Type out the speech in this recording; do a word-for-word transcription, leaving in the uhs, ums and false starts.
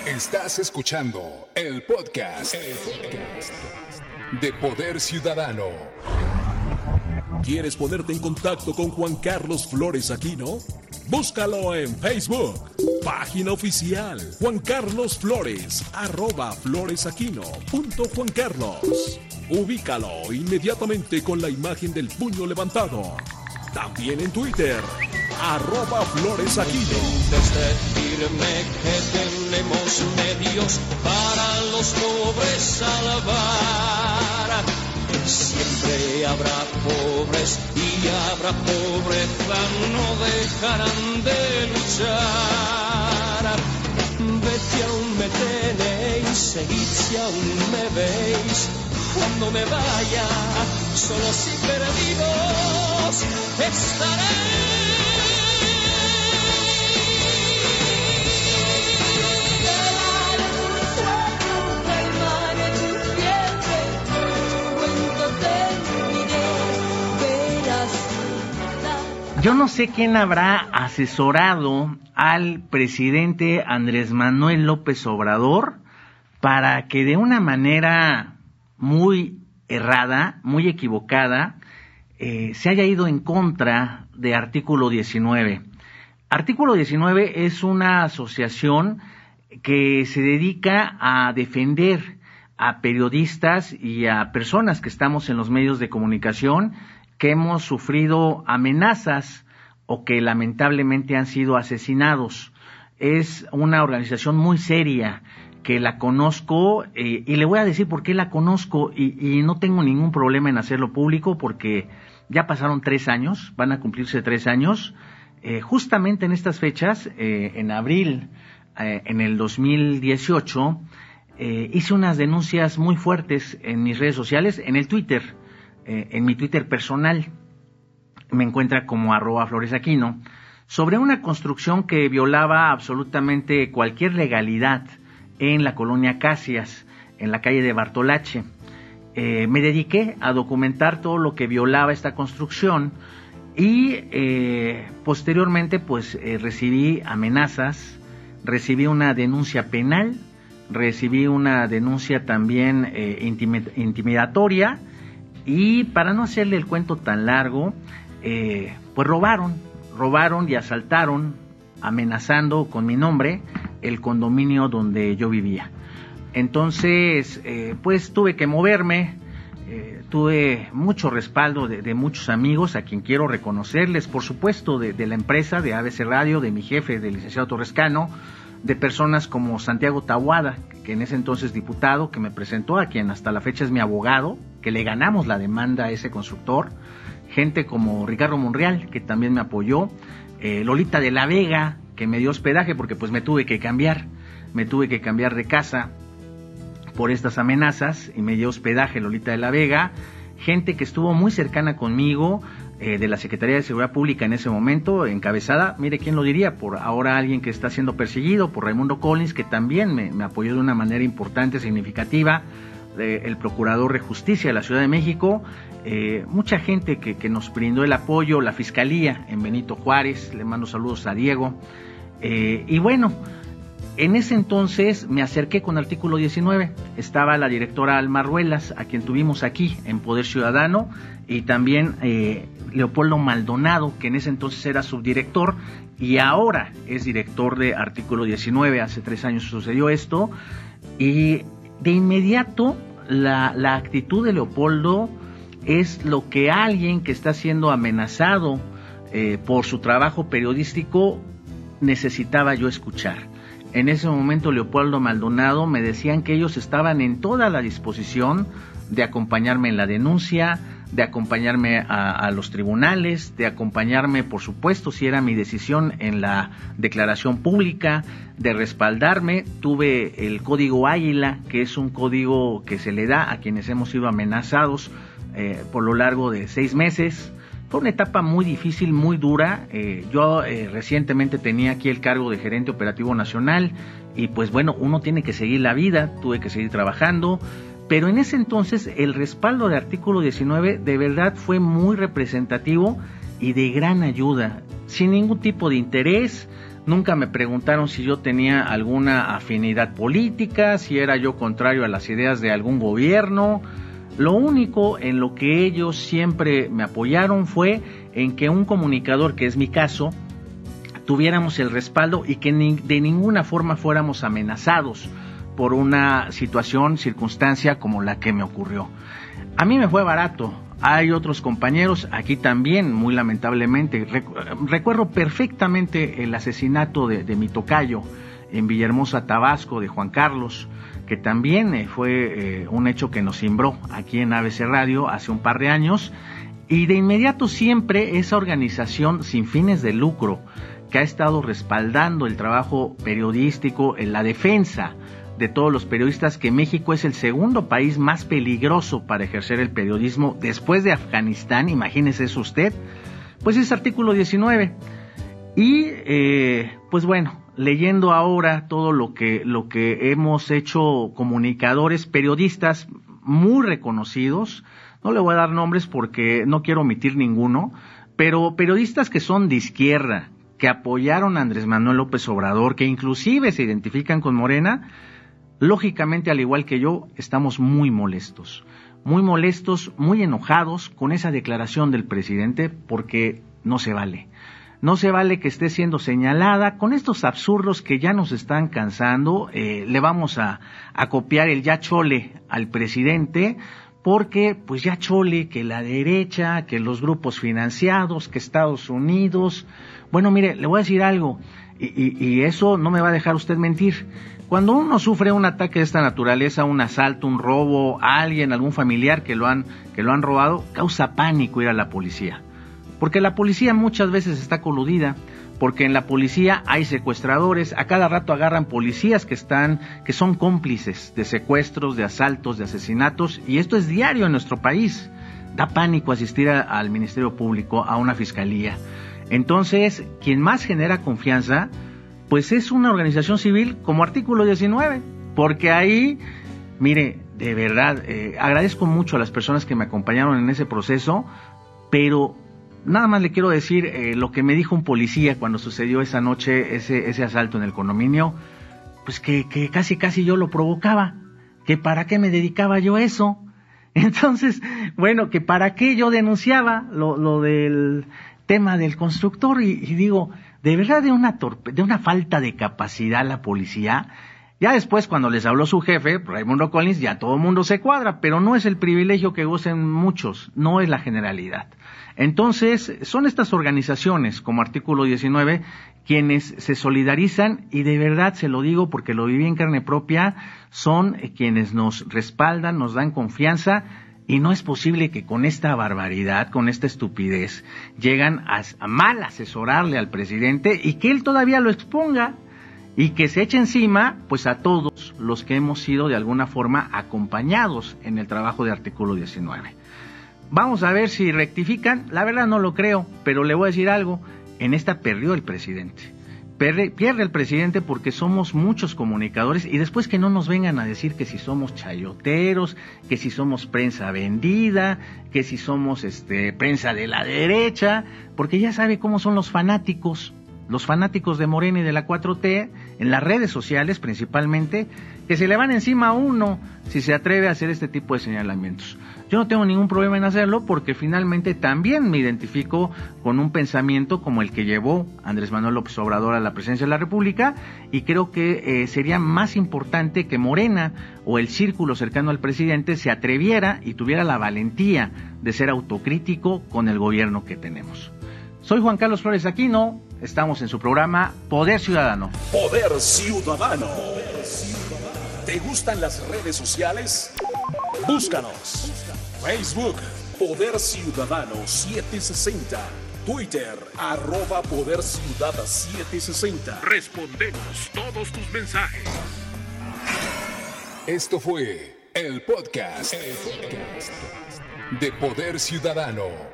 Estás escuchando el podcast, el podcast de Poder Ciudadano. ¿Quieres ponerte en contacto con Juan Carlos Flores Aquino? Búscalo en Facebook, página oficial Juan Carlos Flores, arroba floresaquino punto Juan Carlos. Ubícalo inmediatamente con la imagen del puño levantado. También en Twitter, arroba floresaquino. Decirme que tenemos medios para los pobres salvar. Siempre habrá pobres y habrá pobreza, no dejarán de luchar. Ved si aún me tenéis, seguid si aún me veis. Cuando me vaya, solos y perdidos estaré. Yo no sé quién habrá asesorado al presidente Andrés Manuel López Obrador para que de una manera muy errada, muy equivocada, eh, se haya ido en contra de Artículo diecinueve. Artículo diecinueve es una asociación que se dedica a defender a periodistas y a personas que estamos en los medios de comunicación, que hemos sufrido amenazas o que lamentablemente han sido asesinados. Es una organización muy seria que la conozco eh, y le voy a decir por qué la conozco y, y no tengo ningún problema en hacerlo público porque ya pasaron tres años, van a cumplirse tres años. Eh, justamente en estas fechas, eh, en abril, eh, en el dos mil dieciocho, eh, hice unas denuncias muy fuertes en mis redes sociales, en el Twitter. Eh, en mi Twitter personal, me encuentra como arroba floresaquino, sobre una construcción que violaba absolutamente cualquier legalidad en la colonia Casias, en la calle de Bartolache. Eh, me dediqué a documentar todo lo que violaba esta construcción y eh, posteriormente pues eh, recibí amenazas, recibí una denuncia penal, recibí una denuncia también eh, intimid- intimidatoria. Y para no hacerle el cuento tan largo, eh, pues robaron, robaron y asaltaron, amenazando con mi nombre, el condominio donde yo vivía. Entonces, eh, pues tuve que moverme, eh, tuve mucho respaldo de, de muchos amigos, a quien quiero reconocerles, por supuesto, de, de la empresa, de A B C Radio, de mi jefe, del licenciado Torrescano, de personas como Santiago Tahuada, que en ese entonces diputado, que me presentó, a quien hasta la fecha es mi abogado, que le ganamos la demanda a ese constructor, gente como Ricardo Monreal, que también me apoyó, eh, Lolita de la Vega, que me dio hospedaje porque pues me tuve que cambiar, me tuve que cambiar de casa por estas amenazas y me dio hospedaje Lolita de la Vega, gente que estuvo muy cercana conmigo, eh, de la Secretaría de Seguridad Pública en ese momento, encabezada, mire quién lo diría, por ahora alguien que está siendo perseguido, por Raimundo Collins, que también me, me apoyó de una manera importante, significativa, eh, el Procurador de Justicia de la Ciudad de México, eh, mucha gente que, que nos brindó el apoyo, la Fiscalía en Benito Juárez, le mando saludos a Diego, eh, y bueno, en ese entonces me acerqué con Artículo diecinueve, estaba la directora Alma Ruelas, a quien tuvimos aquí en Poder Ciudadano, y también eh, Leopoldo Maldonado, que en ese entonces era subdirector, y ahora es director de Artículo diecinueve, hace tres años sucedió esto, y de inmediato la, la actitud de Leopoldo es lo que alguien que está siendo amenazado eh, por su trabajo periodístico necesitaba yo escuchar. En ese momento Leopoldo Maldonado me decían que ellos estaban en toda la disposición de acompañarme en la denuncia, de acompañarme a, a los tribunales, de acompañarme, por supuesto, si era mi decisión, en la declaración pública, de respaldarme. Tuve el código Águila, que es un código que se le da a quienes hemos sido amenazados eh, por lo largo de seis meses. Fue una etapa muy difícil, muy dura. Eh, yo eh, recientemente tenía aquí el cargo de gerente operativo nacional y pues bueno, uno tiene que seguir la vida, tuve que seguir trabajando, pero en ese entonces el respaldo de Artículo diecinueve de verdad fue muy representativo y de gran ayuda, sin ningún tipo de interés, Nunca me preguntaron si yo tenía alguna afinidad política, si era yo contrario a las ideas de algún gobierno. Lo único en lo que ellos siempre me apoyaron fue en que un comunicador, que es mi caso, tuviéramos el respaldo y que ni, de ninguna forma fuéramos amenazados por una situación, circunstancia como la que me ocurrió. A mí me fue barato. Hay otros compañeros, aquí también, muy lamentablemente. Recuerdo perfectamente el asesinato de, de mi tocayo en Villahermosa, Tabasco, de Juan Carlos, que también eh, fue eh, un hecho que nos cimbró aquí en A B C Radio hace un par de años. Y de inmediato siempre esa organización sin fines de lucro que ha estado respaldando el trabajo periodístico en la defensa de todos los periodistas, que México es el segundo país más peligroso para ejercer el periodismo después de Afganistán, imagínese eso usted, pues es artículo diecinueve. Y eh, pues bueno, leyendo ahora todo lo que, lo que hemos hecho comunicadores, periodistas muy reconocidos, no le voy a dar nombres porque no quiero omitir ninguno, pero periodistas que son de izquierda, que apoyaron a Andrés Manuel López Obrador, que inclusive se identifican con Morena, lógicamente, al igual que yo, estamos muy molestos, muy molestos, muy enojados con esa declaración del presidente, porque no se vale. No se vale que esté siendo señalada con estos absurdos que ya nos están cansando. Eh, le vamos a, a copiar el ya chole al presidente, porque pues ya chole que la derecha, que los grupos financiados, que Estados Unidos. Bueno, mire, le voy a decir algo, y, y, y eso no me va a dejar usted mentir. Cuando uno sufre un ataque de esta naturaleza, un asalto, un robo, a alguien, algún familiar que lo han, que lo han robado, causa pánico ir a la policía. Porque la policía muchas veces está coludida, porque en la policía hay secuestradores, a cada rato agarran policías que están, que son cómplices de secuestros, de asaltos, de asesinatos, y esto es diario en nuestro país. Da pánico asistir a, al Ministerio Público, a una fiscalía. Entonces, quien más genera confianza, pues es una organización civil como artículo diecinueve, porque ahí, mire, de verdad, eh, agradezco mucho a las personas que me acompañaron en ese proceso, pero nada más le quiero decir eh, lo que me dijo un policía cuando sucedió esa noche, ese, ese asalto en el condominio, pues que, que casi casi yo lo provocaba, que para qué me dedicaba yo eso. Entonces, bueno, que para qué yo denunciaba lo, lo del tema del constructor, y, y digo, de verdad de una torpe, de una falta de capacidad la policía. Ya después, cuando les habló su jefe, Raimundo Collins, ya todo el mundo se cuadra, pero no es el privilegio que gocen muchos, no es la generalidad. Entonces, son estas organizaciones, como artículo diecinueve, quienes se solidarizan, y de verdad se lo digo porque lo viví en carne propia, son quienes nos respaldan, nos dan confianza, y no es posible que con esta barbaridad, con esta estupidez, llegan a, a mal asesorarle al presidente y que él todavía lo exponga y que se eche encima pues a todos los que hemos sido de alguna forma acompañados en el trabajo de artículo diecinueve. Vamos a ver si rectifican, la verdad no lo creo, pero le voy a decir algo, en esta perdió el presidente. Pierde, pierde el presidente porque somos muchos comunicadores, y después que no nos vengan a decir que si somos chayoteros, que si somos prensa vendida, que si somos este prensa de la derecha, porque ya sabe cómo son los fanáticos, los fanáticos de Morena y de la cuatro T, en las redes sociales principalmente, que se le van encima a uno si se atreve a hacer este tipo de señalamientos. Yo no tengo ningún problema en hacerlo porque finalmente también me identifico con un pensamiento como el que llevó Andrés Manuel López Obrador a la presidencia de la República, y creo que eh, sería más importante que Morena o el círculo cercano al presidente se atreviera y tuviera la valentía de ser autocrítico con el gobierno que tenemos. Soy Juan Carlos Flores Aquino, estamos en su programa Poder Ciudadano. Poder Ciudadano. ¿Te gustan las redes sociales? Búscanos. Facebook, Poder Ciudadano setecientos sesenta. Twitter, arroba Poder Ciudad setecientos sesenta. Respondemos todos tus mensajes. Esto fue el podcast, el podcast de Poder Ciudadano.